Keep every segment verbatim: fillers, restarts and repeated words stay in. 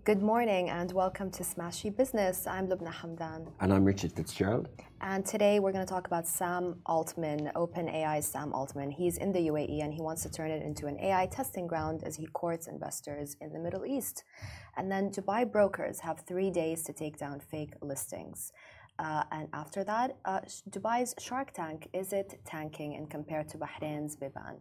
Good morning and welcome to Smashy Business. I'm Lubna Hamdan. And I'm Richard Fitzgerald. And today we're going to talk about Sam Altman, OpenAI's Sam Altman. He's in the U A E and he wants to turn it into an A I testing ground as he courts investors in the Middle East. And then Dubai brokers have three days to take down fake listings. Uh, and after that, uh, Dubai's Shark Tank, is it tanking and compared to Bahrain's Biban?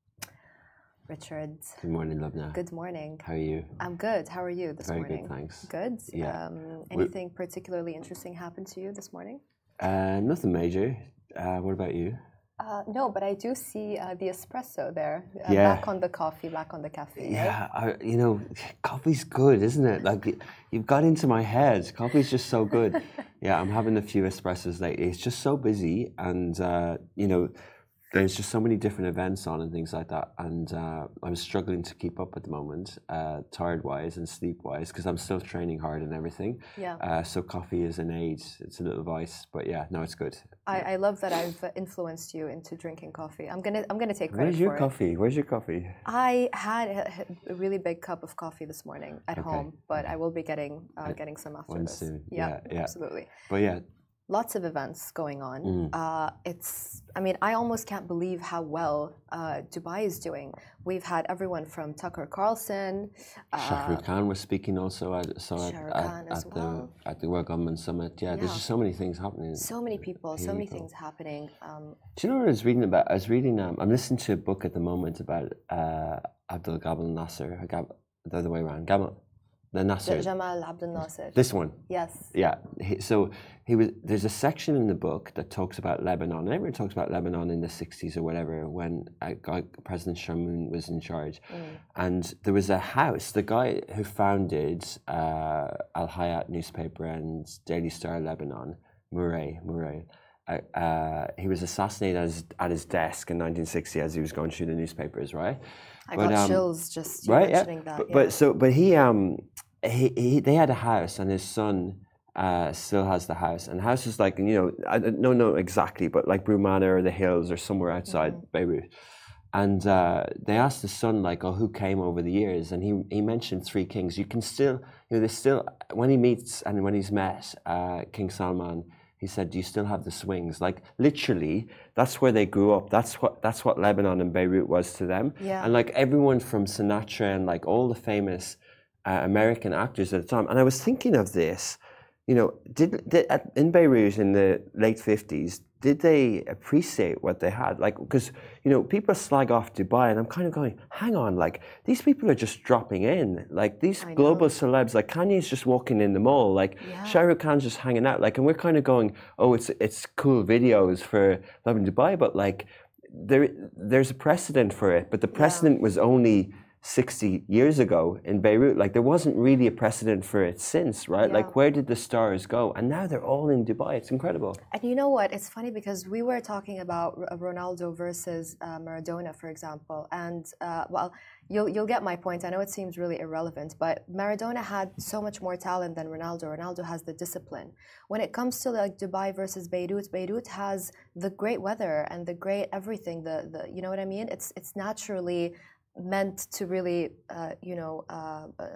Richard. Good morning, Lubna. Good morning. How are you? I'm good. How are you this Very morning? good, thanks. Good. Yeah. Um, anything We're, particularly interesting happened to you this morning? Uh, nothing major. Uh, what about you? Uh, no, but I do see uh, the espresso there. Uh, yeah. Back on the coffee, back on the caffeine. Yeah, I, you know, coffee's good, isn't it? Like, you've got into my head. Coffee's just so good. Yeah, I'm having a few espressos lately. It's just so busy, and uh, you know, there's just so many different events on and things like that, and uh, I'm struggling to keep up at the moment, uh, tired-wise and sleep-wise, because I'm still training hard and everything. Yeah. Uh, so coffee is an aid. It's a little vice, but yeah, no, it's good. I, I love that I've influenced you into drinking coffee. I'm gonna I'm gonna take credit Where's your for coffee? it. Where's your coffee? I had a, a really big cup of coffee this morning at okay. home, but I will be getting uh, getting some after One this. soon. Yeah, Yeah, yeah, absolutely. But yeah. Lots of events going on. Mm. Uh, it's, I mean, I almost can't believe how well uh, Dubai is doing. We've had everyone from Tucker Carlson. Uh, Shah Rukh Khan was speaking also at, so at, at, at, well. the, at the World Government Summit. Yeah, yeah, there's just so many things happening. So many people, so many things happening. Um, Do you know what I was reading about? I was reading, um, I'm listening to a book at the moment about uh, Abdel Gamal Nasser, Gab, the other way around, Gamal. The Nasser. Jamal Abdel Nasser. This one. Yes. Yeah. He, so he was. There's a section in the book that talks about Lebanon. And everyone talks about Lebanon in the sixties or whatever when uh, President Shamroon was in charge. Mm. And there was a house. The guy who founded uh, Al Hayat newspaper and Daily Star Lebanon, Murray, Murray. Uh, uh, he was assassinated at his, at his desk in nineteen sixty as he was going through the newspapers. Right. I but, got um, chills just right, mentioning yeah. that. But, yeah. but so, but he, um, he, he, they had a house, and his son uh, still has the house. And the house is like, you know, I don't know exactly, but like Brumana or the hills or somewhere outside mm-hmm. Beirut. And uh, they asked the son, like, oh, who came over the years? And he he mentioned three kings. You can still, you know, there's still when he meets and when he's met uh, King Salman. He said, "Do you still have the swings?" Like literally, that's where they grew up. That's what that's what Lebanon and Beirut was to them. Yeah. And like everyone from Sinatra and like all the famous uh, American actors at the time. And I was thinking of this, you know, did, did in Beirut in the late fifties, did they appreciate what they had? Like, because, you know, people slag off Dubai, and I'm kind of going, hang on, like, these people are just dropping in. Like, these I global know. celebs, like, Kanye's just walking in the mall. Like, yeah. Shah Rukh Khan's just hanging out. Like, and we're kind of going, oh, it's it's cool videos for loving Dubai, but, like, there there's a precedent for it. But the precedent yeah. was only sixty years ago in Beirut. Like, there wasn't really a precedent for it since, right? Yeah. Like, where did the stars go? And now they're all in Dubai. It's incredible. And you know what? It's funny because we were talking about Ronaldo versus uh, Maradona, for example. And, uh, well, you'll, you'll get my point. I know it seems really irrelevant, but Maradona had so much more talent than Ronaldo. Ronaldo has the discipline. When it comes to, like, Dubai versus Beirut, Beirut has the great weather and the great everything. The, the you know what I mean? It's, it's naturally meant to really, uh, you know, uh, uh,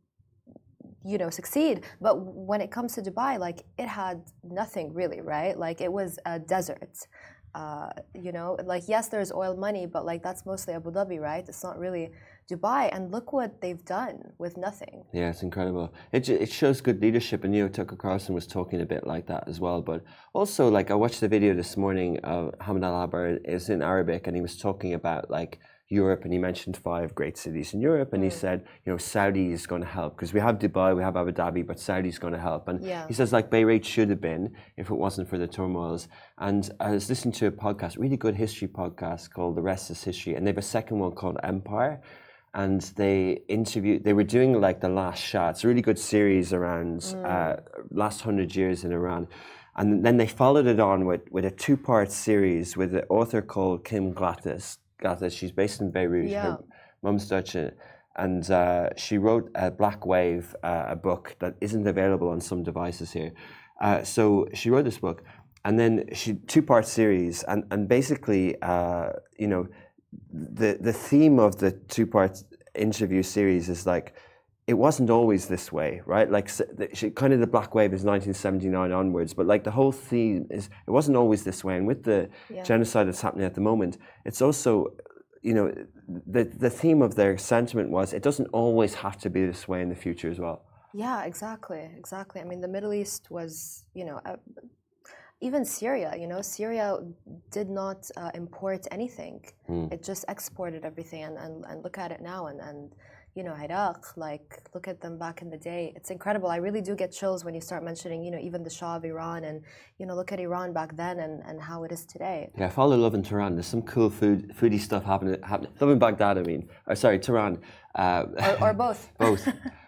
you know, succeed. But when it comes to Dubai, like, it had nothing really, right? Like, it was a desert. Uh, you know, like, yes, there's oil money, but like that's mostly Abu Dhabi, right? It's not really Dubai. And look what they've done with nothing. Yeah, it's incredible. It it shows good leadership, and you know, Tucker Carlson was talking a bit like that as well. But also, like, I watched the video this morning of Hamad Al-Abar. It's in Arabic, and he was talking about like Europe, and he mentioned five great cities in Europe, and mm. he said, you know, Saudi is going to help because we have Dubai, we have Abu Dhabi, but Saudi is going to help. And yeah. he says, like, Beirut should have been if it wasn't for the turmoils. And I was listening to a podcast, really good history podcast called The Rest is History, and they have a second one called Empire. And they interviewed, they were doing like The Last Shah. It's a really good series around mm. uh, last hundred years in Iran. And then they followed it on with, with a two-part series with an author called Kim Glattis. Glattis, she's based in Beirut. Yeah. Her mum's Dutch. And uh, she wrote a Black Wave, uh, a book that isn't available on some devices here. Uh, so she wrote this book. And then she, two-part series. And, and basically, uh, you know, the the theme of the two-part interview series is like, it wasn't always this way, right? Like she, kind of the black wave is nineteen seventy-nine onwards, but like the whole theme is it wasn't always this way. And with the yeah. genocide that's happening at the moment, it's also, you know, the the theme of their sentiment was it doesn't always have to be this way in the future as well. Yeah, exactly, exactly. I mean, the Middle East was, you know, uh, even Syria. You know, Syria did not uh, import anything; mm. it just exported everything. And, and and look at it now, and and. You know, Iraq, like, look at them back in the day. It's incredible. I really do get chills when you start mentioning, you know, even the Shah of Iran and, you know, look at Iran back then and, and how it is today. Yeah, I follow Love in Tehran. There's some cool food, foodie stuff happening. happening. Love in Baghdad, I mean. Or sorry, Tehran. Uh, or, or both. both.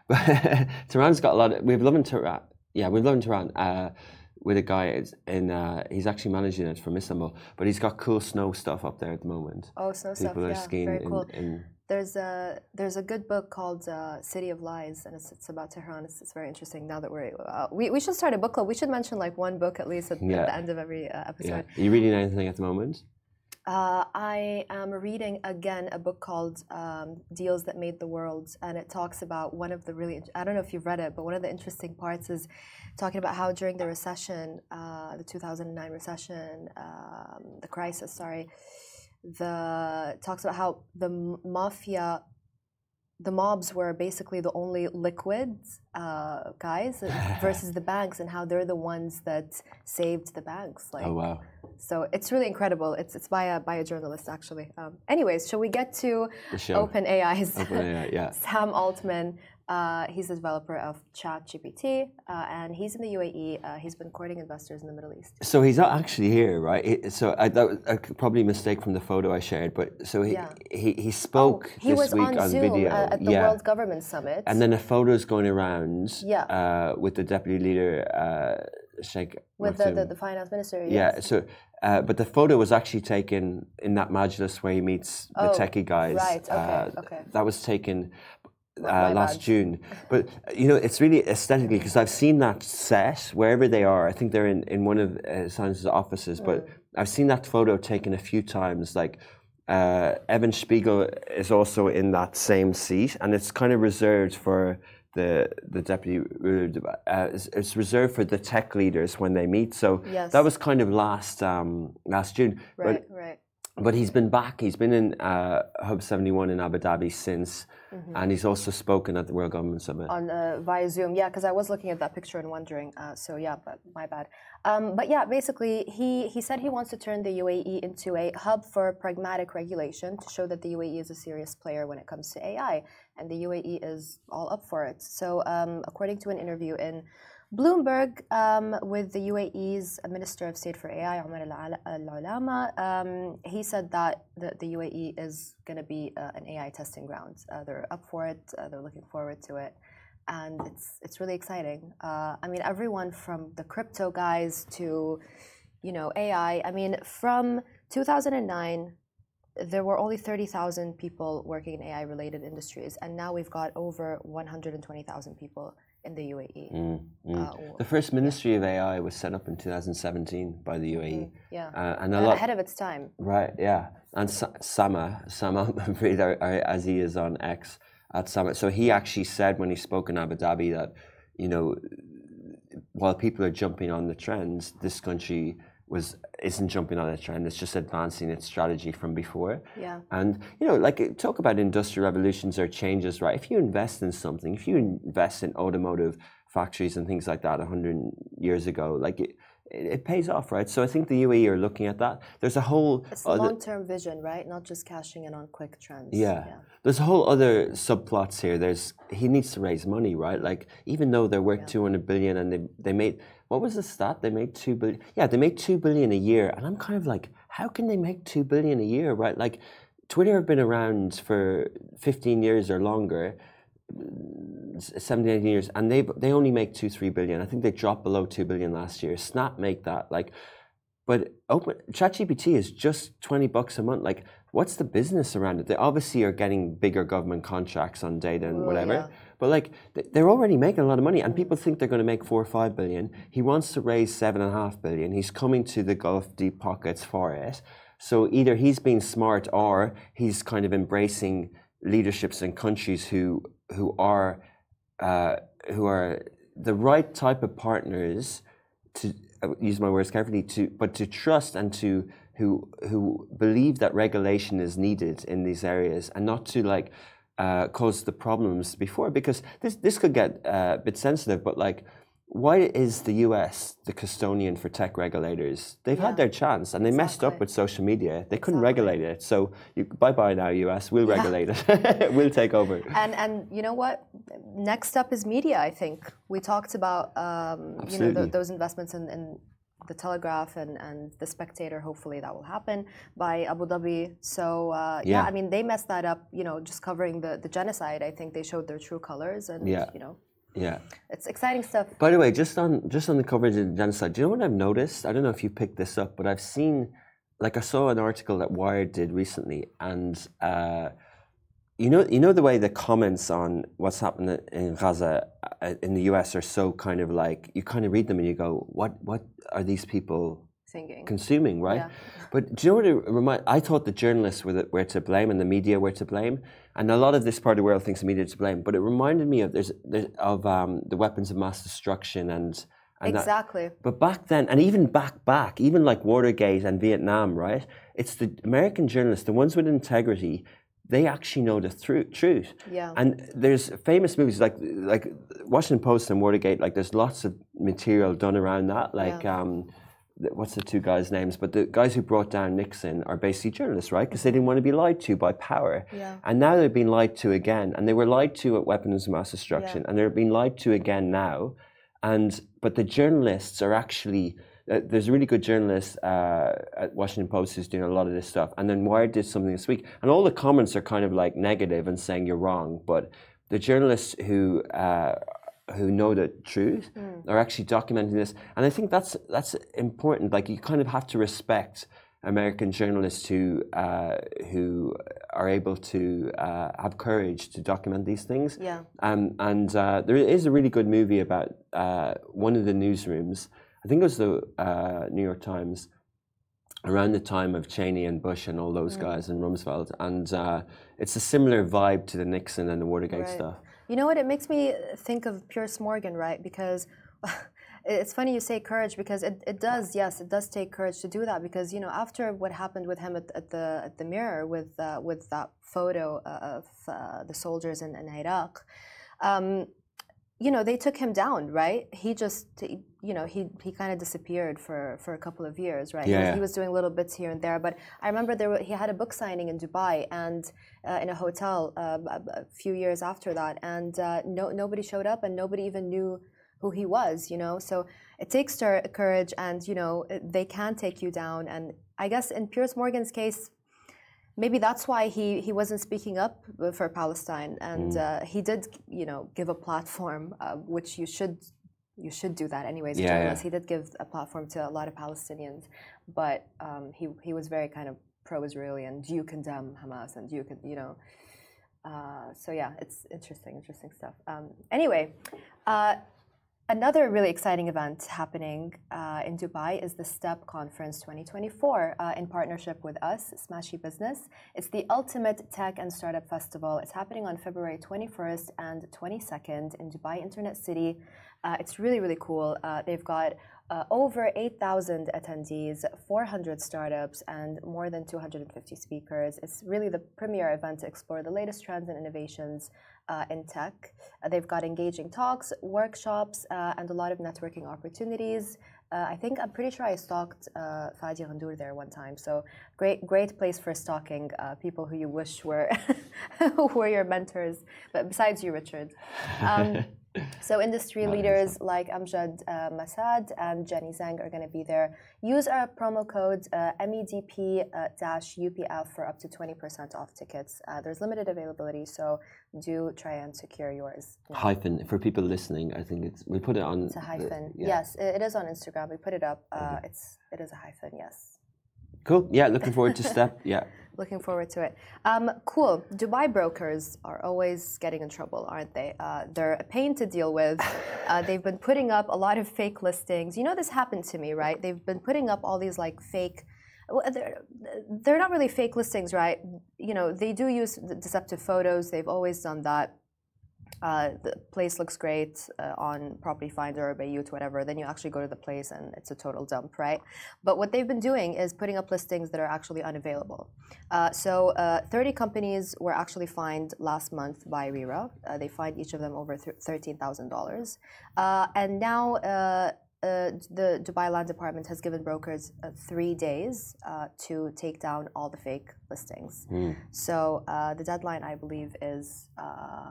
Tehran's got a lot of, we have Love in Tehran. Yeah, we have Love in Tehran. Uh, with a guy in, uh, he's actually managing it from Istanbul, but he's got cool snow stuff up there at the moment. Oh, snow People stuff, are yeah, skiing very cool. In, in There's a there's a good book called uh, City of Lies, and it's, it's about Tehran. It's, it's very interesting. Now that we're uh, we we should start a book club. We should mention like one book at least at, yeah. at the end of every uh, episode. Yeah. Are you reading anything at the moment? Uh, I am reading again a book called um, Deals That Made the World, and it talks about one of the really I don't know if you've read it, but one of the interesting parts is talking about how during the recession, uh, the two thousand nine recession, um, the crisis, sorry. The talks about how the mafia, the mobs were basically the only liquid uh, guys versus the banks, and how they're the ones that saved the banks. Like, oh wow! So it's really incredible. It's it's by a by a journalist actually. Um, anyways, shall we get to OpenAI's OpenAI, yeah. Sam Altman? Uh, he's the developer of ChatGPT, uh, and he's in the U A E. Uh, he's been courting investors in the Middle East. So he's not actually here, right? He, so I, that was a probably mistake from the photo I shared. But so he yeah. he, he spoke oh, he this was week on, on Zoom, video uh, at the yeah. World Government Summit. And then a photo's going around yeah. uh, with the deputy leader, uh, Sheikh with the, the the finance minister. Yes. Yeah. So. Uh, but the photo was actually taken in that majlis where he meets the oh, techie guys. Right. Okay. Uh, okay. That was taken. Uh, last June, but you know it's really aesthetically because I've seen that set wherever they are. I think they're in, in one of uh, Science's offices, but mm. I've seen that photo taken a few times. Like uh, Evan Spiegel is also in that same seat, and it's kind of reserved for the the deputy. Uh, it's, it's reserved for the tech leaders when they meet. So yes. that was kind of last um, last June. Right. But, right. But he's been back. He's been in uh, Hub seventy-one in Abu Dhabi since, mm-hmm. and he's also spoken at the World Government Summit. On uh, via Zoom, yeah, because I was looking at that picture and wondering. Uh, so yeah, but my bad. Um, but yeah, basically, he he said he wants to turn the U A E into a hub for pragmatic regulation to show that the U A E is a serious player when it comes to A I, and the U A E is all up for it. So um, according to an interview in Bloomberg um, with the U A E's Minister of State for A I, Omar Al-Olama, um, he said that the, the U A E is going to be uh, an A I testing ground. Uh, they're up for it. Uh, they're looking forward to it. And it's it's really exciting. Uh, I mean, everyone from the crypto guys to, you know, A I. I mean, from two thousand nine, there were only thirty thousand people working in A I-related industries. And now we've got over one hundred twenty thousand people in the U A E. Mm, mm. Uh, the first Ministry of A I was set up in two thousand seventeen by the U A E. Mm, yeah, uh, and a uh, lot, ahead of its time. Right, yeah. And Sa Sama, Sama, as he is on X, at Summit. So he actually said when he spoke in Abu Dhabi that, you know, while people are jumping on the trends, this country was isn't jumping on a trend. It's just advancing its strategy from before. Yeah. And you know, like talk about industrial revolutions or changes, right? If you invest in something, if you invest in automotive factories and things like that a hundred years ago, like it, it pays off, right? So I think the U A E are looking at that. There's a whole it's a long-term vision, right? Not just cashing in on quick trends. Yeah. yeah. There's a whole other subplots here. There's he needs to raise money, right? Like even though they're worth yeah. two hundred billion and they they made what was the stat? They made two billion. Yeah, they make two billion a year, and I'm kind of like, how can they make two billion a year, right? Like Twitter have been around for fifteen years or longer. seventeen, eighteen years, and they they only make two, three billion. I think they dropped below two billion last year. Snap make that like, but open ChatGPT is just twenty bucks a month. Like, what's the business around it? They obviously are getting bigger government contracts on data and Ooh, whatever. Yeah. But like, they're already making a lot of money, and people think they're going to make four or five billion. He wants to raise seven and a half billion. He's coming to the Gulf deep pockets for it. So either he's being smart or he's kind of embracing leaderships in countries who who are uh, who are the right type of partners to uh, use my words carefully to, but to trust and to who who believe that regulation is needed in these areas and not to like uh, cause the problems before, because this this could get uh, a bit sensitive, but like. Why is the U S the custodian for tech regulators? They've Yeah. had their chance and they messed up Exactly. with social media. They couldn't Exactly. regulate it. So you, bye-bye now, U S. We'll Yeah. regulate it. We'll take over. And and you know what? Next up is media. I think we talked about um, you know Absolutely. th- those investments in, in the Telegraph and, and the Spectator. Hopefully that will happen by Abu Dhabi. So uh, yeah. Yeah. I mean they messed that up. You know, just covering the, the genocide. I think they showed their true colors, and Yeah. you know, Yeah. it's exciting stuff. By the way, just on just on the coverage of genocide, do you know what I've noticed? I don't know if you picked this up, but I've seen, like, I saw an article that Wired did recently, and uh, you know, you know the way the comments on what's happening in Gaza uh, in the U S are so kind of like you kind of read them and you go, what what are these people Thinking. consuming, right? Yeah. But do you know what it remind? I thought the journalists were, the, were to blame and the media were to blame, and a lot of this part of the world thinks the media is to blame. But it reminded me of there's, there's of um, the weapons of mass destruction and, and that- Exactly. but back then, and even back back, even like Watergate and Vietnam, right? It's the American journalists, the ones with integrity. They actually know the tru- truth. Yeah. And there's famous movies like like Washington Post and Watergate. Like there's lots of material done around that. Like. Yeah. Um, what's the two guys' names? But the guys who brought down Nixon are basically journalists, right? Because they didn't want to be lied to by power. Yeah. And now they're being lied to again. And they were lied to at weapons of mass destruction. Yeah. And they're being lied to again now. And but the journalists are actually uh, there's a really good journalist uh, at Washington Post who's doing a lot of this stuff. And then Wired did something this week, and all the comments are kind of like negative and saying you're wrong. But the journalists who uh, who know the truth Mm. are actually documenting this, and I think that's that's important. Like you kind of have to respect American journalists who uh, who are able to uh, have courage to document these things. Yeah. Um, and uh, there is a really good movie about uh, one of the newsrooms. I think it was the uh, New York Times around the time of Cheney and Bush and all those Mm. guys and Rumsfeld, and uh, it's a similar vibe to the Nixon and the Watergate Right. stuff. You know what? It makes me think of Piers Morgan, right? Because it's funny you say courage, because it, it does, yes, it does take courage to do that. Because you know, after what happened with him at, at the at the mirror with uh, with that photo of uh, the soldiers in, in Iraq, um, you know, they took him down, right? He just, you know, he he kind of disappeared for for a couple of years, right? Yeah, he, was, yeah. he was doing little bits here and there, but I remember there were, he had a book signing in Dubai and uh, in a hotel uh, a, a few years after that, and uh, no nobody showed up and nobody even knew who he was, you know. So it takes courage, and you know they can take you down. And I guess in Piers Morgan's case, maybe that's why he, he wasn't speaking up for Palestine, and Mm. uh, he did, you know, give a platform, uh, which you should you should do that anyways. as a Yeah, journalist. yeah. He did give a platform to a lot of Palestinians, but um, he he was very kind of pro-Israeli, and do you condemn Hamas, and do you con- you know. Uh, so yeah, it's interesting, interesting stuff. Um, anyway. Uh, Another really exciting event happening uh, in Dubai is the STEP Conference twenty twenty-four uh, in partnership with us, Smashy Business. It's the ultimate tech and startup festival. It's happening on February twenty-first and twenty-second in Dubai Internet City. Uh, it's really, really cool. Uh, they've got uh, over eight thousand attendees, four hundred startups, and more than two hundred fifty speakers. It's really the premier event to explore the latest trends and innovations Uh, in tech. Uh, they've got engaging talks, workshops, uh, and a lot of networking opportunities. Uh, I think I'm pretty sure I stalked uh, Fadi Ghandour there one time. So great, great place for stalking uh, people who you wish were were your mentors. But besides you, Richard. Um, So industry leaders like Amjad uh, Masad and Jenny Zhang are going to be there. Use our promo code uh, M E D P U P F for up to twenty percent off tickets. Uh, there's limited availability, so do try and secure yours. Hyphen for people listening. I think it's we put it on. It's a hyphen. The, yeah. Yes, it, it is on Instagram. We put it up. Uh, okay. It's it is a hyphen. Yes. Cool. Yeah, looking forward to STEP. Yeah. Looking forward to it. Um, cool. Dubai brokers are always getting in trouble, aren't they? Uh, they're a pain to deal with. Uh, they've been putting up a lot of fake listings. You know, this happened to me, right? They've been putting up all these like fake. They're, they're not really fake listings, right? You know, they do use deceptive photos. They've always done that. uh, the place looks great uh, on Property Finder or Bayut, whatever. Then you actually go to the place and it's a total dump, right? But what they've been doing is putting up listings that are actually unavailable. Uh, so uh, thirty companies were actually fined last month by RERA. Uh, they fined each of them over thirteen thousand dollars. Uh, and now uh, uh, the Dubai Land Department has given brokers uh, three days uh, to take down all the fake listings. Mm. So uh, the deadline, I believe, is... Uh,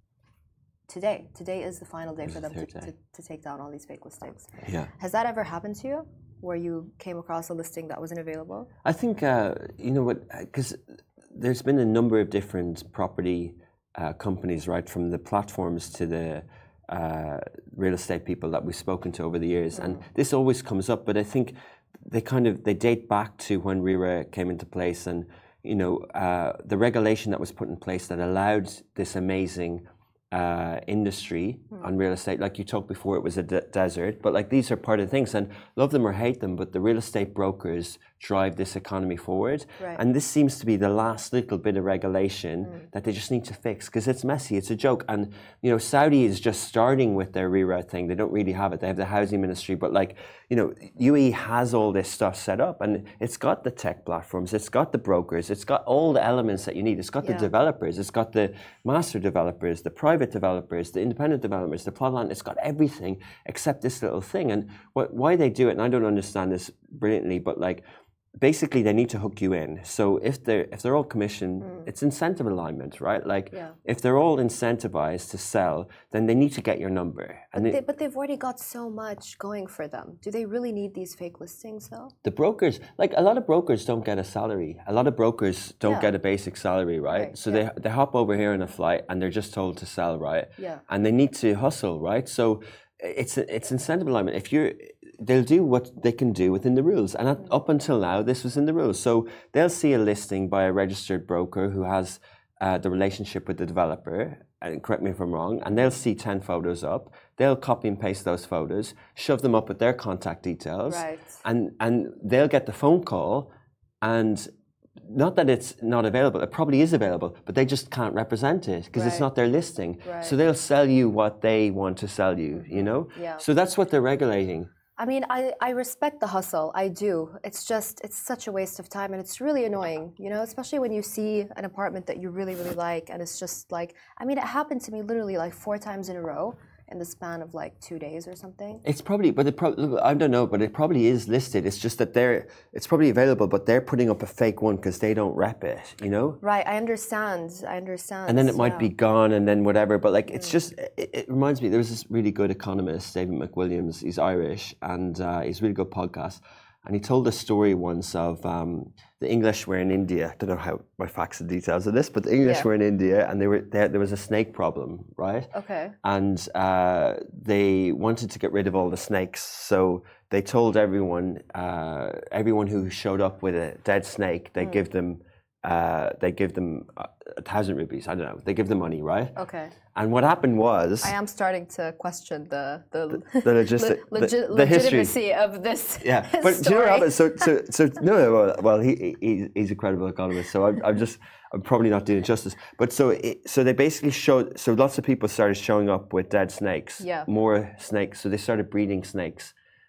Today. Today is the final day for them to, to, to take down all these fake listings. Yeah. Has that ever happened to you, where you came across a listing that wasn't available? I think, uh, you know what, because there's been a number of different property uh, companies, right, from the platforms to the uh, real estate people that we've spoken to over the years. Mm. And this always comes up, but I think they kind of, they date back to when RERA came into place and, you know, uh, the regulation that was put in place that allowed this amazing Uh, industry mm. on real estate. Like you talked before, it was a de- desert, but like these are part of the things, and love them or hate them, but the real estate brokers drive this economy forward. Right. And this seems to be the last little bit of regulation mm. that they just need to fix because it's messy, it's a joke. And, you know, Saudi is just starting with their RERA thing. They don't really have it. They have the housing ministry, but like, you know, U A E has all this stuff set up and it's got the tech platforms, it's got the brokers, it's got all the elements that you need. It's got yeah. the developers, it's got the master developers, the private developers, the independent developers, the plot line, it's got everything except this little thing. And what, why they do it, and I don't understand this brilliantly, but like basically they need to hook you in. So if they're if they're all commissioned, mm. it's incentive alignment, right? Like yeah. if they're all incentivized to sell, then they need to get your number. And but, they, but they've already got so much going for them. Do they really need these fake listings though? The brokers, like a lot of brokers don't get a salary. A lot of brokers don't yeah. get a basic salary, right? right. So yeah. they they hop over here on a flight and they're just told to sell, right? Yeah. And they need to hustle, right? So it's it's incentive alignment. If you're they'll do what they can do within the rules. And at, up until now, this was in the rules. So they'll see a listing by a registered broker who has uh, the relationship with the developer, and correct me if I'm wrong, and they'll see ten photos up. They'll copy and paste those photos, shove them up with their contact details, right. and, and they'll get the phone call. And not that it's not available, it probably is available, but they just can't represent it because right. it's not their listing. Right. So they'll sell you what they want to sell you, you know? Yeah. So that's what they're regulating. I mean, I, I respect the hustle. I do. It's just, it's such a waste of time and it's really annoying, you know, especially when you see an apartment that you really, really like and it's just like, I mean, it happened to me literally like four times in a row in the span of like two days or something. It's probably, but it probably, I don't know, but it probably is listed. It's just that they're, it's probably available, but they're putting up a fake one because they don't rep it, you know? Right, I understand, I understand. And then it might yeah. be gone and then whatever, but like, it's mm. just, it, it reminds me, there was this really good economist, David McWilliams, he's Irish, and uh, he's a really good podcast. And he told a story once of um, the English were in India. I don't know how my facts and details of this, but the English yeah. were in India, and they were there. There was a snake problem, right? Okay. And uh, they wanted to get rid of all the snakes, so they told everyone, uh, everyone who showed up with a dead snake, they mm. give them, uh, they give them a thousand rupees. I don't know. They give them money, right? Okay. And what happened was, I am starting to question the the, the, the, logistic, le, legi the, the legitimacy history. of this. Yeah, but story. do you know what happened? So, so, so no, no. Well, well he, he he's a credible economist, so I'm, I'm just I'm probably not doing it justice. But so it, so they basically showed. So lots of people started showing up with dead snakes. Yeah. More snakes. So they started breeding snakes.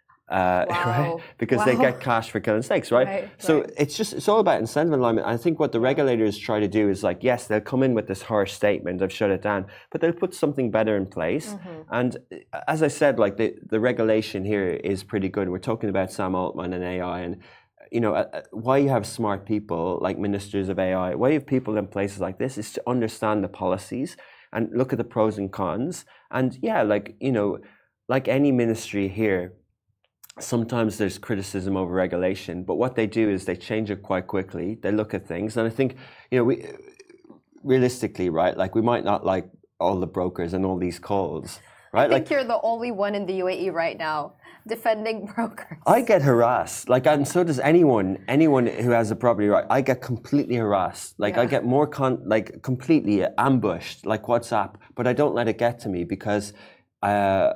Uh, wow. Right? Because wow. they get cash for killing snakes, right? right so right. it's just, it's all about incentive alignment. I think what the regulators try to do is like, yes, they'll come in with this harsh statement of shut it down, but they'll put something better in place. Mm-hmm. And as I said, like the, the regulation here is pretty good. We're talking about Sam Altman and A I and, you know, uh, why you have smart people like ministers of A I, why you have people in places like this is to understand the policies and look at the pros and cons. And yeah, like, you know, like any ministry here, sometimes there's criticism over regulation, but what they do is they change it quite quickly. They look at things, and I think, you know, we realistically, right? Like we might not like all the brokers and all these calls, right? I think like, you're the only one in the U A E right now defending brokers. I get harassed, like, and so does anyone. Anyone who has a property right, I get completely harassed. Like, yeah. I get more con, like, completely ambushed, like WhatsApp. But I don't let it get to me because. Uh,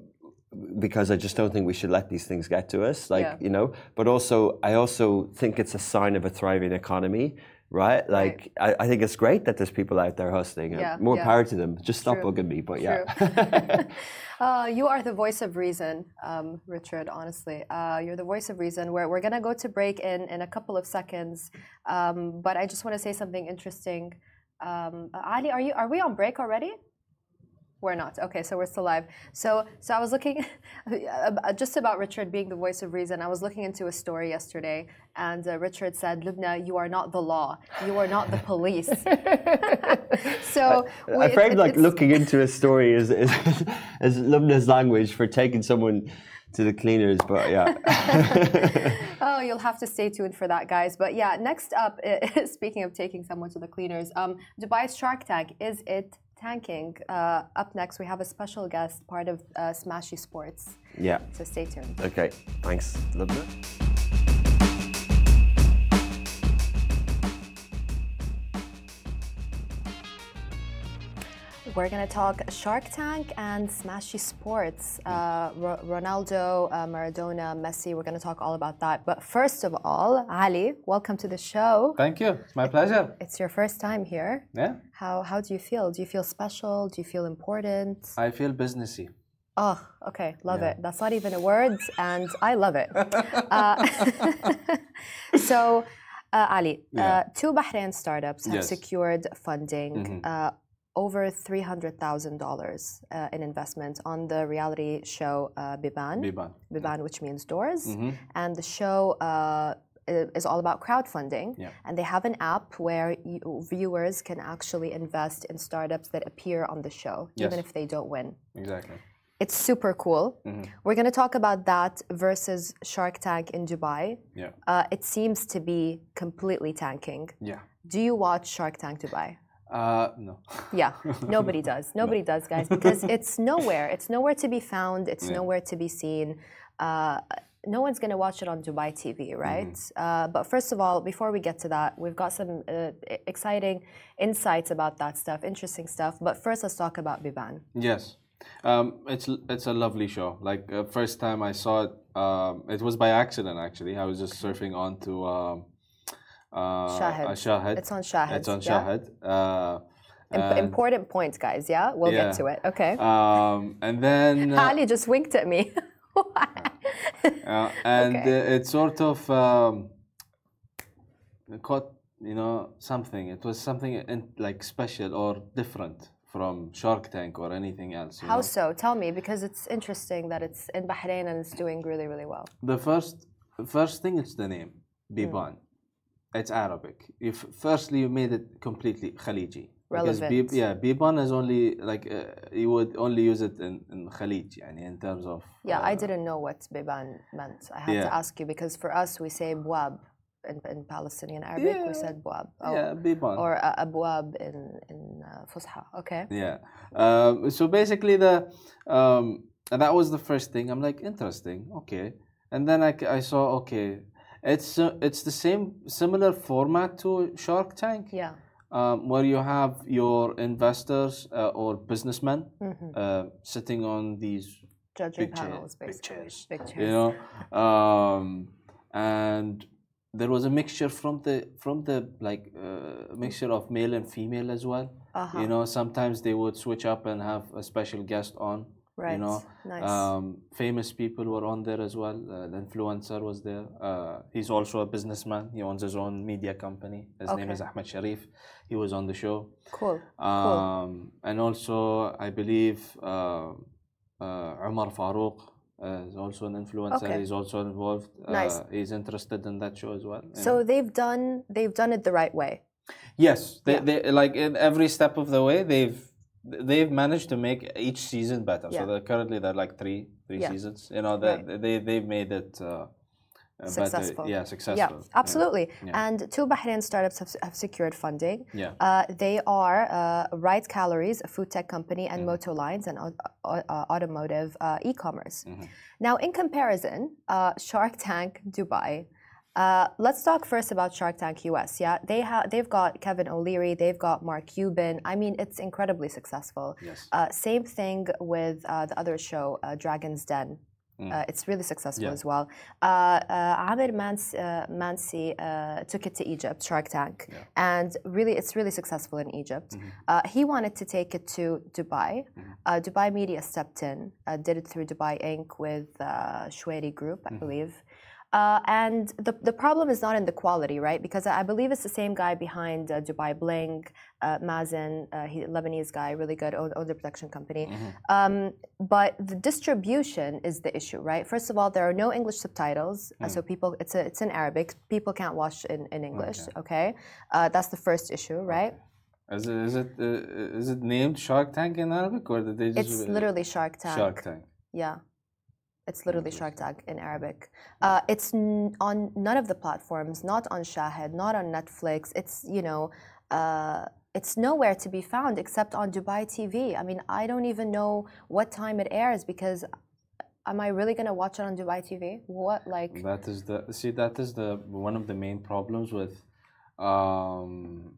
because I just don't think we should let these things get to us, like, yeah. you know, but also, I also think it's a sign of a thriving economy right? Like, I, I think it's great that there's people out there hustling. And Yeah, more yeah. power to them. Just stop True. bugging me, but yeah. uh, you are the voice of reason, um, Richard, honestly. Uh, you're the voice of reason. We're, we're going to go to break in, in a couple of seconds. Um, but I just want to say something interesting. Um, Ali, are you are we on break already? We're not. Okay, so we're still live. So, so I was looking just about Richard being the voice of reason. I was looking into a story yesterday, and uh, Richard said, "Lubna, you are not the law. You are not the police." So I, I framed like looking into a story as is, as Lubna's language for taking someone to the cleaners, but yeah. Oh, you'll have to stay tuned for that, guys. But yeah, next up, speaking of taking someone to the cleaners, um, Dubai's Shark Tank, is it tanking? Uh, up next, we have a special guest, part of uh, Smashy Sports. Yeah. So stay tuned. Okay, thanks, Lubna. We're going to talk Shark Tank and Smashy Sports. Uh, Ro- Ronaldo, uh, Maradona, Messi, we're going to talk all about that. But first of all, Ali, welcome to the show. Thank you. It's my pleasure. It's your first time here. Yeah. How, how do you feel? Do you feel special? Do you feel important? I feel businessy. Oh, okay. Love Yeah. it. That's not even a word, and I love it. Uh, so, uh, Ali, Yeah. uh, two Bahrain startups have Yes. secured funding. Mhm. Uh, over three hundred thousand dollars uh, in investment on the reality show uh, Biban, Biban. Biban, which means doors. Mhm. And the show uh, i- is all about crowdfunding. Yeah. And they have an app where you, viewers can actually invest in startups that appear on the show, even Yes. if they don't win. Exactly. It's super cool. Mhm. We're going to talk about that versus Shark Tank in Dubai. Yeah. Uh, it seems to be completely tanking. Yeah. Do you watch Shark Tank Dubai? Uh, no. Yeah, nobody does. Nobody does, guys, because it's nowhere. It's nowhere to be found. It's Yeah. nowhere to be seen. Uh, no one's going to watch it on Dubai T V, right? Uh, but first of all, before we get to that, we've got some uh, exciting insights about that stuff, interesting stuff. But first, let's talk about Biban. Yes. Um, it's it's a lovely show. Like uh, first time I saw it, um, it was by accident actually. I was just surfing onto um, uh, Shahid. uh, Shahid. It's on Shahid. It's on yeah? Shahid. Uh, Im- and, important point, guys. Yeah, we'll get Yeah. to it. Okay. um, and then uh, Ali just winked at me. Uh, and Okay. uh, it sort of um, caught, you know, something. It was something in, like special or different from Shark Tank or anything else. You How know? so? Tell me, because it's interesting that it's in Bahrain and it's doing really, really well. The first, first thing is the name, Biban. It's Arabic. If firstly you made it completely Khaliji. Because Relevant. Bib, yeah, Biban is only like uh, you would only use it in, in Khalij, يعني, in terms of. Yeah, I uh, didn't know what Biban meant. I had to Yeah. ask you because for us we say Bwab in, in Palestinian Arabic. We Yeah. said Bwab. Yeah, Biban. Or uh, Abwab in in uh, Fusha. Okay. Yeah. Um, so basically, the um, and that was the first thing. I'm like, interesting. Okay. And then I, c- I saw, okay, it's uh, it's the same similar format to Shark Tank, Yeah. um, where you have your investors uh, or businessmen Mhm. uh, sitting on these Judging big chair- panels, big basically. chairs, Big chairs. you know, um, and there was a mixture from the from the like uh, mixture of male and female as well. Uh-huh. You know, sometimes they would switch up and have a special guest on. Right. You know, Nice. um, famous people were on there as well. Uh, the influencer was there. Uh, he's also a businessman. He owns his own media company. His name Okay. is Ahmed Sharif. He was on the show. Cool. Um, and also, I believe uh, uh, Umar Farouk uh, is also an influencer. Okay. He's also involved. Nice. Uh, he's interested in that show as well. you So know. they've done they've done it the right way. Yes, they, Yeah. they like in every step of the way they've they've managed to make each season better. Yeah. So they're currently they're like three three Yeah. seasons. You know that Right. they they've made it uh, uh, Successful. Better. Yeah, successful. Yeah, absolutely. Yeah. And two Bahrain startups have, have secured funding. Yeah. Uh, they are uh, Right Calories, a food tech company, and Mm-hmm. Moto Lines, an au- au- uh, automotive uh, e-commerce. Mm-hmm. Now, in comparison, uh, Shark Tank Dubai. Uh, let's talk first about Shark Tank U S. Yeah, they have they've got Kevin O'Leary, they've got Mark Cuban. I mean, it's incredibly successful. Yes. Uh, same thing with uh, the other show, uh, Dragon's Den. Mm. Uh, it's really successful Yeah. as well. Uh, uh, Amir Mans, uh, Mansi uh, took it to Egypt, Shark Tank, Yeah. and really, it's really successful in Egypt. Mhm. Uh, he wanted to take it to Dubai. Mhm. Uh, Dubai Media stepped in, uh, did it through Dubai Incorporated with uh, Shwari Group, I Mhm. believe. Uh, and the, the problem is not in the quality, right? Because I believe it's the same guy behind uh, Dubai Bling, uh, Mazen, uh, he, Lebanese guy, really good, own, owns a production company. Mhm. Um, but the distribution is the issue, right? First of all, there are no English subtitles, uh, so people, it's a, it's in Arabic. People can't watch in, in English, Okay. okay? Uh, that's the first issue, right? Is it is it uh, is it named Shark Tank in Arabic, or did they just? It's literally Shark Tank. Shark Tank. Yeah. It's literally Shark Interesting. Tank in Arabic. Uh, it's n- on none of the platforms, not on Shahid, not on Netflix. It's, you know, uh, it's nowhere to be found except on Dubai T V. I mean, I don't even know what time it airs because am I really going to watch it on Dubai T V? What, like. That is the see. That is the one of the main problems with um,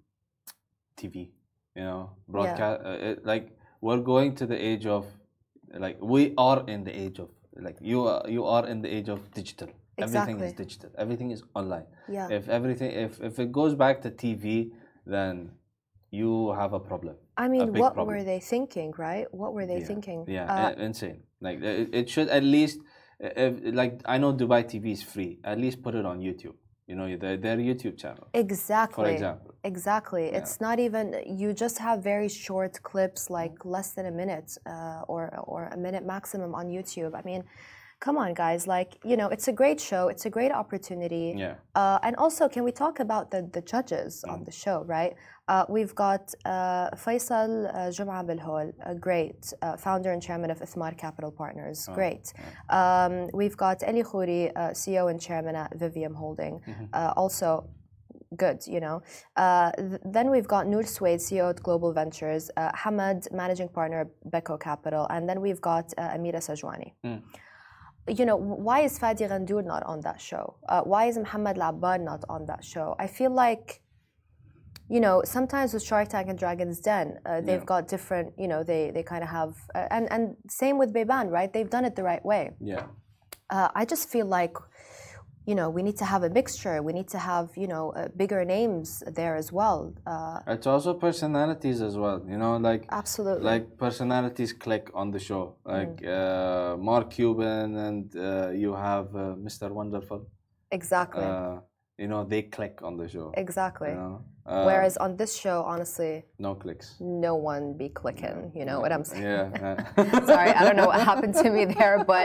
T V. You know, broadcast. Uh, it, like we're going to the age of, like we are in the age of, like you are. You are in the age of digital. Everything is Exactly. digital. Everything is online. Yeah. If everything, if if it goes back to T V, then you have a problem. I a mean, big what problem. were they thinking, right? What were they Yeah, thinking? Yeah, Uh, i- insane. Like it, it should at least, if, like I know Dubai T V is free. At least put it on YouTube. You know, their, their YouTube channel, Exactly. for example. Exactly. Yeah. It's not even, you just have very short clips, like less than a minute uh, or, or a minute maximum on YouTube. I mean, come on, guys. Like, you know, it's a great show. It's a great opportunity. Yeah. Uh, and also, can we talk about the, the judges Mm. on the show, right? Uh, we've got uh, Faisal uh, Jum'a Bilhol, a great uh, founder and chairman of Ithmar Capital Partners. Oh, Great. yeah. Um, we've got Eli Khouri, uh, C E O and chairman at Vivium Holding. Mhm. Uh, also, good, you know. Uh, th- then we've got Noor Suede, C E O at Global Ventures, uh, Hamad, managing partner at Beko Capital, and then we've got uh, Amira Sajwani. Mm. You know, why is Fadi Ghandour not on that show? Uh, why is Muhammad Labad not on that show? I feel like, you know, sometimes with Shark Tank and Dragon's Den, uh, they've Yeah. got different, you know, they, they kind of have, uh, and, and same with Beban, right? They've done it the right way. Yeah. Uh, I just feel like, you know, we need to have a mixture. We need to have, you know, uh, bigger names there as well. Uh, It's also personalities as well. You know, like absolutely. like personalities click on the show. Like uh, Mark Cuban and uh, you have uh, Mister Wonderful. exactly. Uh, you know, they click on the show. exactly. You know? Uh, Whereas on this show, honestly, no clicks. no one be clicking. You know what I'm saying? Yeah. yeah. Sorry, I don't know what happened to me there, but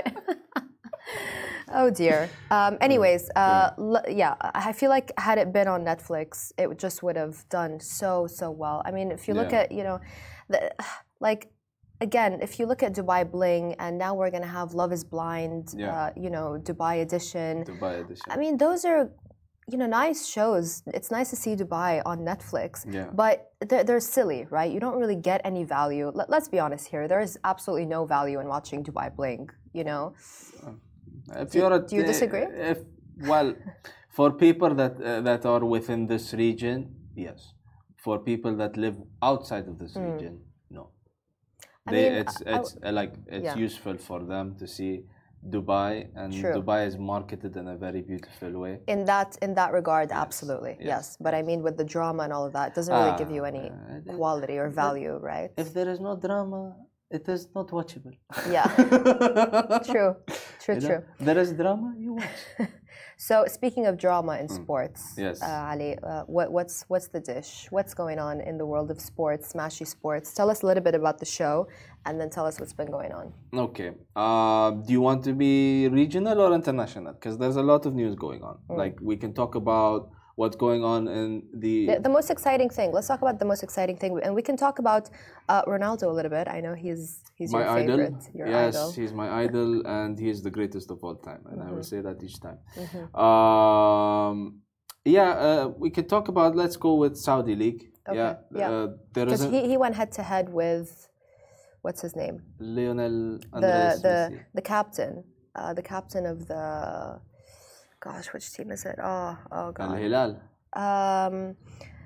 oh dear. Um, anyways, uh, l- yeah, I feel like had it been on Netflix, it would- just would have done so so well. I mean, if you look Yeah. at, you know, the, like again, if you look at Dubai Bling, and now we're gonna have Love Is Blind, Yeah. uh, you know, Dubai Edition. Dubai edition. I mean, those are, you know, nice shows. It's nice to see Dubai on Netflix. Yeah. But they're, they're silly, right? You don't really get any value. Let, let's be honest here. There is absolutely no value in watching Dubai Bling, you know? If you're a, do you disagree? If well, for people that uh, that are within this region, yes. For people that live outside of this region, no. I They, mean, it's I- I- it's uh, like it's yeah. useful for them to see Dubai, and True. Dubai is marketed in a very beautiful way. In that in that regard, Yes, absolutely, yes, yes. But I mean, with the drama and all of that, it doesn't really give Ah, you any uh, it- quality or value, right? If there is no drama, it is not watchable. Yeah. True, true, You know, true. There is drama, you watch. So speaking of drama in sports, Yes. uh, Ali, uh, what, what's what's the dish? What's going on in the world of sports, Smashy Sports? Tell us a little bit about the show, and then tell us what's been going on. Okay. Uh, do you want to be regional or international? Because there's a lot of news going on. Like we can talk about what's going on in the. The, the most exciting thing. Let's talk about the most exciting thing, and we can talk about uh, Ronaldo a little bit. I know he's he's my your idol. favorite. Your yes, idol. he's my idol, and he is the greatest of all time, and I will say that each time. Mhm. Um, yeah, uh, we can talk about. Let's go with Saudi League. Okay, Yeah, yeah. Uh, there Because is he, he went head to head with, what's his name? Lionel The Andres the Messi. the captain, uh, the captain of the, gosh, which team is it? Oh oh Al god. Hilal. Um,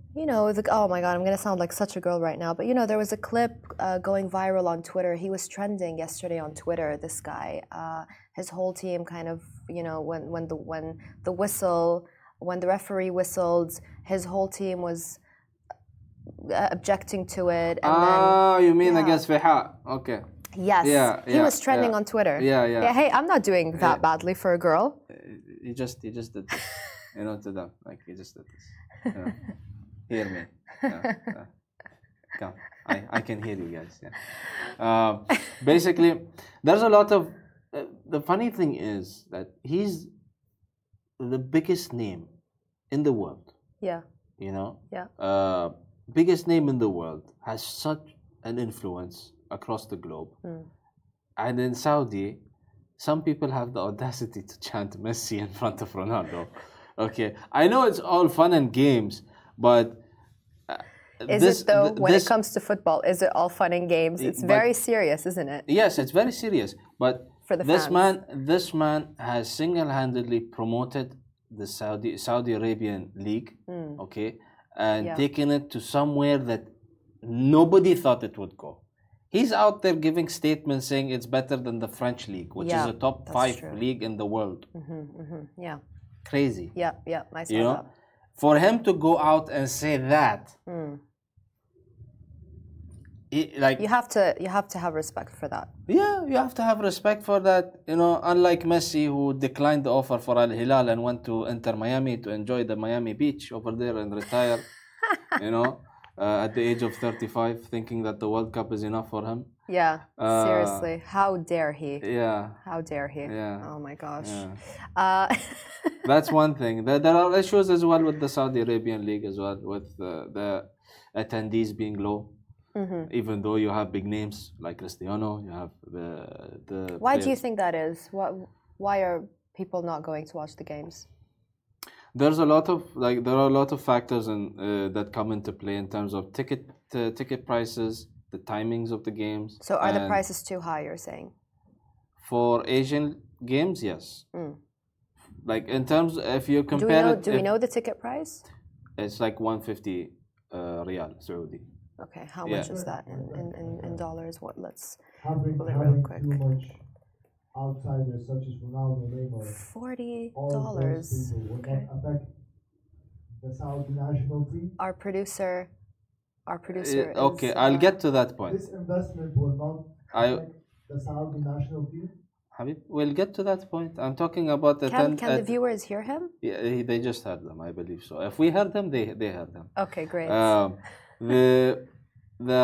You know, the, oh my God, I'm gonna sound like such a girl right now, but you know, there was a clip uh, going viral on Twitter. He was trending yesterday on Twitter. This guy, uh, his whole team, kind of, you know, when when the when the whistle, when the referee whistled, his whole team was uh, objecting to it, and then Ah, you mean yeah. against Fiha? Okay. yes, Yeah, he yeah, was trending yeah. on Twitter. Yeah, yeah. Yeah, hey, I'm not doing that badly for a girl. You just, you just did this, you know, to them. Like you just did this. You know. Hear me. Yeah, yeah. Come, I, I can hear you guys. Yeah. Um, basically, there's a lot of. Uh, the funny thing is that he's the biggest name in the world. Yeah. You know. Yeah. Uh, biggest name in the world has such an influence across the globe, Mm. and in Saudi, some people have the audacity to chant Messi in front of Ronaldo. Okay, I know it's all fun and games, but uh, Is this, it though? th- When this, it comes to football, is it all fun and games? It's but- very serious, isn't it? yes, it's very serious. But For the this fans. man, this man has single-handedly promoted the Saudi Saudi Arabian League, okay, and Yeah. taken it to somewhere that nobody thought it would go. He's out there giving statements saying it's better than the French league, which Yeah, is a top that's five true. league in the world. Mm-hmm, mm-hmm. Yeah. Crazy. Yeah. Yeah. I saw You know, that. for him to go out and say that, Mm. it, like, You have to. You have to have respect for that. yeah, you have to have respect for that. You know, unlike Messi, who declined the offer for Al Hilal and went to Inter Miami to enjoy the Miami beach over there and retire. You know, uh, at the age of thirty-five, thinking that the World Cup is enough for him. Yeah. Uh, Seriously, how dare he? Yeah, How dare he? Yeah. Oh my gosh. yeah. Uh, That's one thing. There, there are issues as well with the Saudi Arabian League as well, with uh, the attendees being low. mhm. Even though you have big names like Cristiano, you have the the. Why do you players. think that is? What? Why are people not going to watch the games? There's a lot of like there are a lot of factors in, uh, that come into play in terms of ticket uh, ticket prices, the timings of the games. So are the and prices too high? You're saying? for Asian games? Yes. Mm. Like in terms, if you Do we compare know? it, Do we if- know the ticket price? it's like one fifty uh, Riyal Saudi. Okay. How Yeah. much is that in, in, in, in dollars? What? Let's having, Pull it real having quick. too much outsiders such as Ronaldo, Neymar, forty all those dollars. people will Okay. not affect the Saudi national team. Our producer, our producer. Uh, okay, is, I'll uh, get to that point. This investment will not I affect the Saudi national team. Habib, we'll get to that point. I'm talking about the Can, ten, can the uh, viewers hear him? yeah, he- they just heard them, I believe so. If we heard them, they they heard them. Okay, great. Um, the the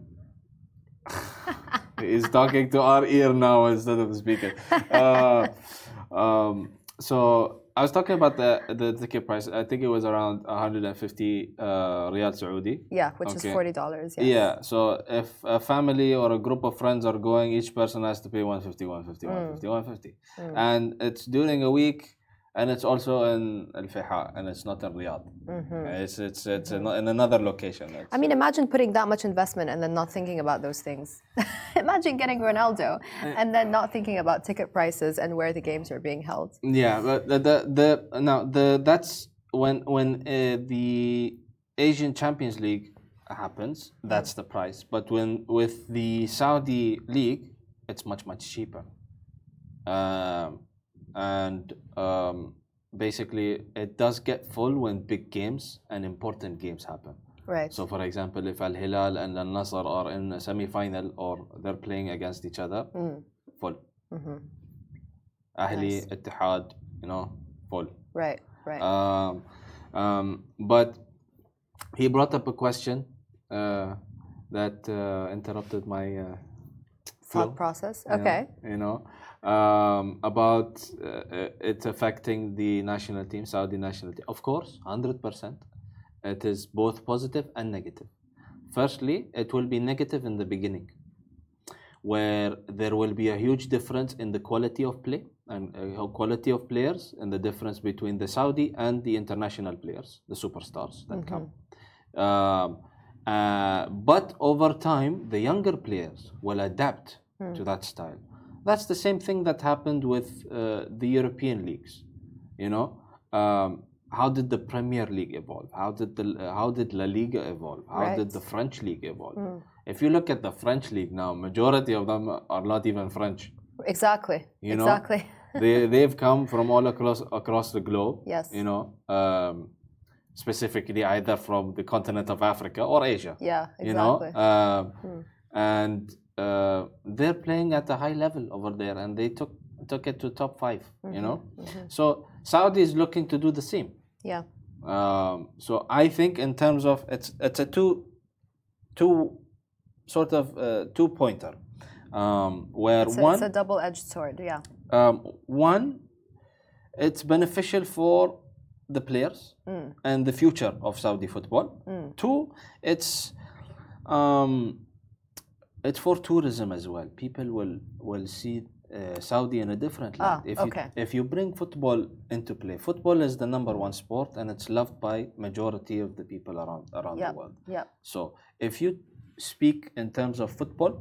he's talking to our ear now instead of the speaker. Uh, um, so I was talking about the the ticket price. I think it was around one hundred fifty uh, Riyal Saudi. yeah, which okay. is forty dollars. Yes. Yeah. So if a family or a group of friends are going, each person has to pay one fifty, one fifty, one fifty, one fifty, Mm. and it's during a week, and it's also in Al Fiha, and it's not in Riyadh. It's it's it's in, in another location. It's, I mean, imagine putting that much investment and then not thinking about those things. Imagine getting Ronaldo and then not thinking about ticket prices and where the games are being held. yeah, but the the, the now the that's when when uh, the Asian Champions League happens, that's the price. But when with the Saudi League, it's much much cheaper. Um, and um, basically, it does get full when big games and important games happen. Right. So, for example, if Al Hilal and Al Nasr are in a semi-final or they're playing against each other, Mm. full. Mhm. Ahli, Nice. Ittihad, you know, full. Right. Right. Um, um, but he brought up a question uh, that uh, interrupted my uh, flow. Thought process. Yeah, Okay. you know, um, about uh, it affecting the national team, Saudi national team. Of course, one hundred percent. It is both positive and negative. Firstly, it will be negative in the beginning, where there will be a huge difference in the quality of play and uh, quality of players and the difference between the Saudi and the international players, the superstars that come. Um, uh, but over time, the younger players will adapt to that style. That's the same thing that happened with uh, the European leagues. You know, um, how did the Premier League evolve? How did the uh, how did La Liga evolve? How did Right. the French League evolve? If you look at the French League now, majority of them are not even French. Exactly. You know? Exactly. they they've come from all across across the globe. Yes. You know, um, specifically either from the continent of Africa or Asia. Yeah, You know, exactly. uh, and uh, they're playing at a high level over there, and they took took it to top five. You know, so Saudi is looking to do the same. Yeah. Um, so I think in terms of it's it's a two two sort of uh, two pointer, um, where It's a, one it's a double-edged sword. Yeah. um, one it's beneficial for the players and the future of Saudi football. Two, it's um, it's for tourism as well. People will will see uh, Saudi in a different light. Ah, if okay. you if you bring football into play, football is the number one sport and it's loved by majority of the people around around Yep. the world. Yep. So if you speak in terms of football,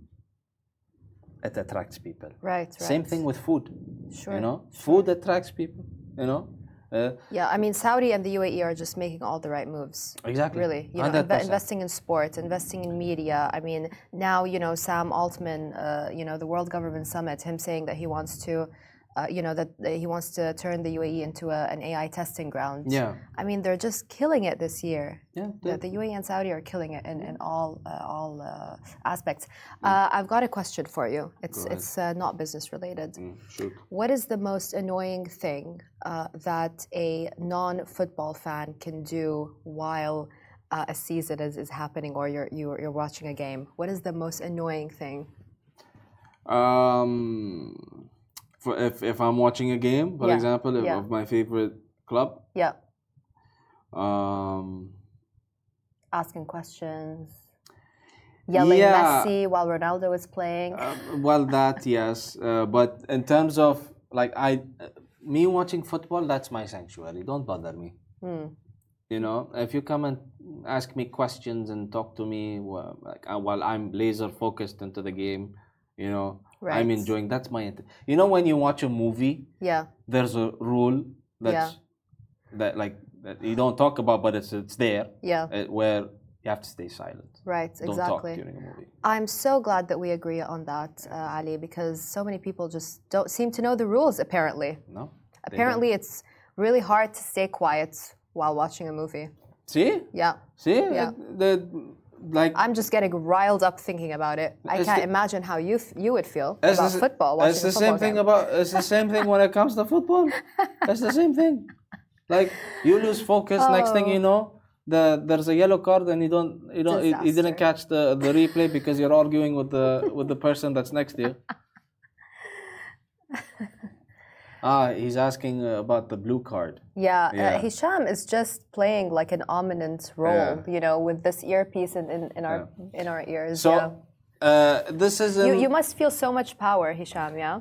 it attracts people. Right. Right. Same thing with food. Sure. You know, food attracts people. You know. Uh, Yeah, I mean, Saudi and the U A E are just making all the right moves. Exactly. Really, you know, one hundred inve- percent. investing in sports, investing in media. I mean, now you know Sam Altman, uh, you know, the World Government Summit, him saying that he wants to, uh, you know, that that he wants to turn the U A E into a, an A I testing ground. Yeah. I mean, they're just killing it this year. Yeah, The, the U A E and Saudi are killing it in, in all uh, all uh, aspects. Uh, I've got a question for you. It's ahead. it's uh, not business related. Mm, shoot. What is the most annoying thing uh, that a non-football fan can do while uh, a season is, is happening or you're, you're you're watching a game? What is the most annoying thing? Um, for if if I'm watching a game, for Yeah, example, of- yeah. of my favorite club, Yeah, um, asking questions, yelling Yeah. Messi while Ronaldo is playing. uh, well, that yes, uh, but in terms of like I, uh, me watching football, that's my sanctuary. Don't bother me. Hmm. You know, if you come and ask me questions and talk to me while, like, uh, while I'm laser focused into the game, you know, I'm Right. enjoying. That's my. int- You know, when you watch a movie, Yeah, there's a rule that's that like that you don't talk about, but it's it's there yeah, uh, where you have to stay silent. right, Don't exactly. talk during a movie. I'm so glad that we agree on that, uh, Ali, because so many people just don't seem to know the rules, apparently. No. they Apparently, it's really hard to stay quiet while watching a movie. don't. See, Yeah. see, Yeah. uh, the like I'm just getting riled up thinking about it. I It's can't the- imagine how you f- you would feel it's about the, football. Watching It's a the football same thing game. about. It's the same thing when it comes to football. It's the same thing. Like you lose focus. Next thing Oh. you know, the there's a yellow card and you don't you don't you, you didn't Disaster. catch the the replay because you're arguing with the with the person that's next to you. Ah, he's asking uh, about the blue card. Yeah, Yeah. Uh, Hisham is just playing like an ominous role, Yeah. you know, with this earpiece in, in, in our in our ears. So yeah. uh, this is You, an- you must feel so much power, Hisham, yeah?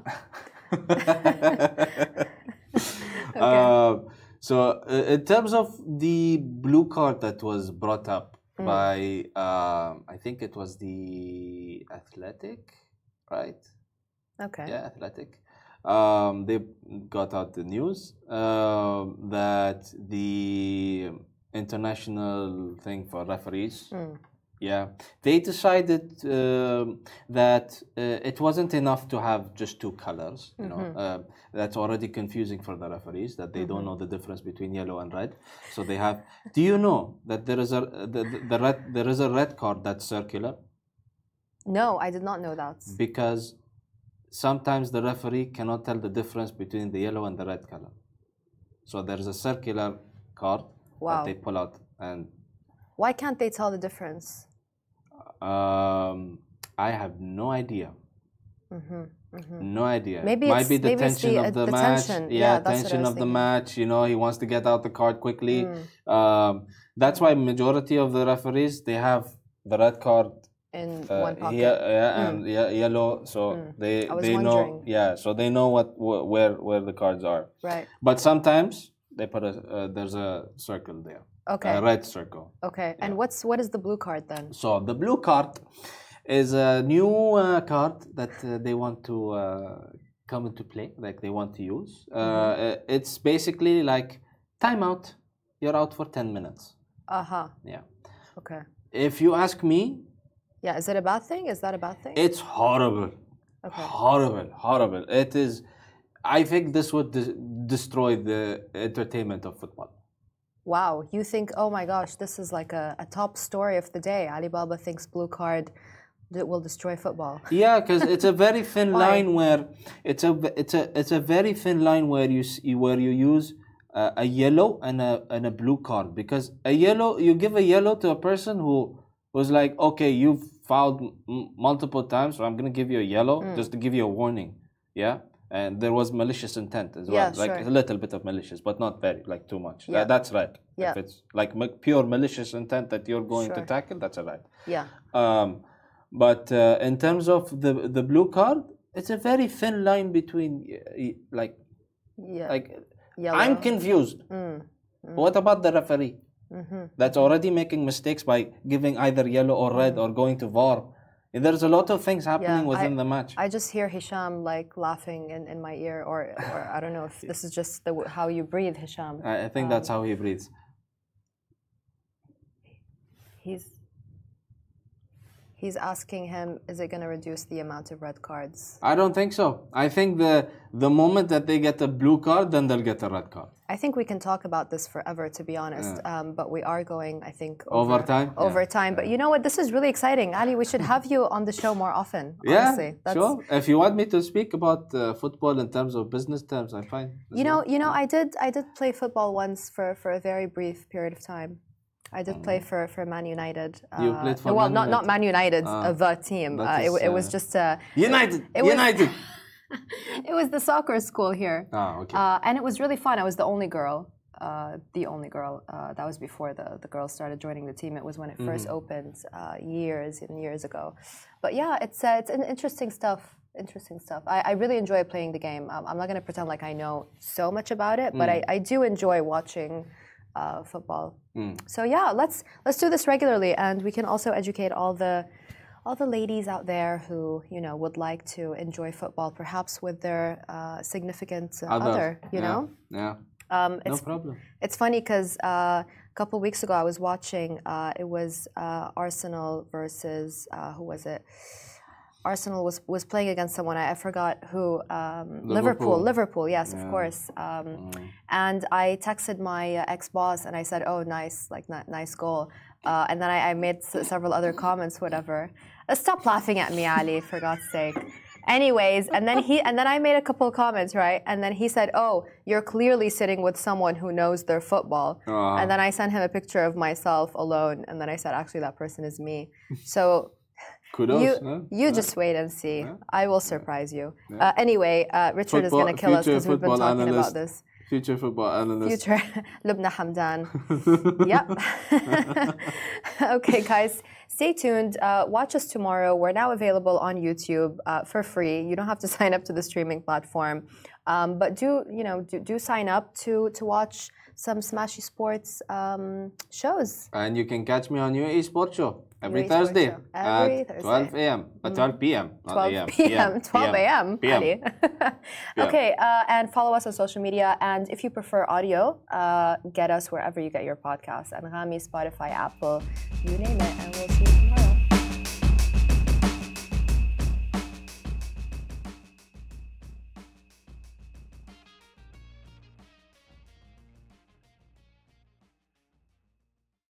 Uh, so uh, in terms of the blue card that was brought up Mm. by, um, I think it was the Athletic, right? Okay. Yeah, Athletic. Um, they got out the news um that the international thing for referees. Mm. Yeah, they decided um, that uh, it wasn't enough to have just two colors. You know, uh, that's already confusing for the referees that they don't know the difference between yellow and red. So they have. Do you know that there is a the, the, the red there is a red card that's circular No, I did not know that. because sometimes the referee cannot tell the difference between the yellow and the red color. So there is a circular card Wow. that they pull out and. Why can't they tell the difference? Um, I have no idea. No idea. Maybe Might it's- be the maybe it's tension the, of uh, the, the match. tension. Yeah, Yeah, that's what I tension was of the thinking. match. You know, he wants to get out the card quickly. Mm. Um, that's why majority of the referees they have the red card In uh, one pocket. here, yeah, and ye- yellow. So they I was they know. wondering. Yeah, so they know what wh- where where the cards are. Right. But sometimes they put a uh, there's a circle there, Okay. a red circle. Okay. And what's what is the blue card then? So the blue card is a new uh, card that uh, they want to uh, come into play, like they want to use. Uh, Mm-hmm. uh, It's basically like timeout. You're out for ten minutes. Uh-huh. Yeah. Okay. If you ask me, Yeah, is it a bad thing? Is that a bad thing? it's horrible. Okay. Horrible, horrible. It is. I think this would de- destroy the entertainment of football. Wow, you think, oh my gosh, this is like a, a top story of the day. Alibaba thinks blue card that will destroy football. Yeah, because it's a very thin Why? line where it's a it's a it's a very thin line where you s- where you use uh, a yellow and a and a blue card, because a yellow, you give a yellow to a person who was like, okay, you've fouled m- multiple times, so I'm gonna give you a yellow just to give you a warning. Yeah. And there was malicious intent as well, Yeah, like sure. a little bit of malicious, but not very, like too much. Yeah. Uh, that's right. Yeah. If it's like ma- pure malicious intent that you're going to Sure. tackle, that's all right. Yeah. Um, but uh, in terms of the the blue card, it's a very thin line between uh, y- like Yeah. like Yellow. I'm confused. Mm. What about the referee? Mm-hmm. That's already making mistakes by giving either yellow or red or going to V A R. And there's a lot of things happening Yeah, within I- the match. I just hear Hisham like laughing in, in my ear, or, or I don't know if this is just the, w- how you breathe, Hisham. I, I think that's how he breathes. He's he's asking him, is it going to reduce the amount of red cards? I don't think so. I think the the moment that they get a blue card, then they'll get a red card. I think we can talk about this forever, to be honest. Um, but we are going, I think, over, Overtime? Over Yeah. time. But you know what? This is really exciting, Ali. We should have you on the show more often. Honestly, Yeah, sure. If you want me to speak about uh, football in terms of business terms, I'm fine. You know, you know, I did, I did play football once for, for a very brief period of time. I did play for, for Man United. You Uh, played for well, Man not not United? Man United, Ah, uh, the team. that Uh, it, is, w- it was uh, just a. United, It was, United. It was the soccer school here. Ah, okay. Uh, and it was really fun. I was the only girl, uh, the only girl. Uh, that was before the, the girls started joining the team. It was when it first opened uh, years and years ago. But yeah, it's uh, it's an interesting stuff. Interesting stuff. I, I really enjoy playing the game. Um, I'm not going to pretend like I know so much about it, but I, I do enjoy watching uh, football. So yeah, let's let's do this regularly, and we can also educate all the all the ladies out there who you know would like to enjoy football, perhaps with their uh, significant uh, Other, other. You yeah, know, Yeah. um, No it's problem. it's funny because uh, a couple of weeks ago I was watching. Uh, it was uh, Arsenal versus uh, who was it? Arsenal was, was playing against someone. I, I forgot who. Um, Liverpool. Liverpool. Liverpool. Yes, of Yeah. course. Um, And I texted my uh, ex-boss and I said, "Oh, nice, like ni- nice goal." Uh, and then I, I made s- several other comments, whatever. Uh, stop laughing at me, Ali, for God's sake. Anyways, and then he and then I made a couple of comments, right? And then he said, "Oh, you're clearly sitting with someone who knows their football." Ah. And then I sent him a picture of myself alone, and then I said, "Actually, that person is me." So Kudos. you no? you Yeah. just wait and see. I will surprise you. Yeah. Uh, anyway, uh, Richard is Football- going to kill us future because we've been football talking about analyst. this. Future football analyst. Future Lubna Hamdan. Yep. Okay, guys, stay tuned. Uh, watch us tomorrow. We're now available on YouTube uh, for free. You don't have to sign up to the streaming platform, um, but do you know do, do sign up to to watch some Smashy Sports um, shows. And you can catch me on U A E Sports Show every U A E Sports Thursday Show. Every at Thursday. twelve a m Uh, twelve p m not twelve a m. p m twelve a m P M. Ali. Okay, uh, and follow us on social media. And if you prefer audio, uh, get us wherever you get your podcasts. Anghami, Spotify, Apple, you name it.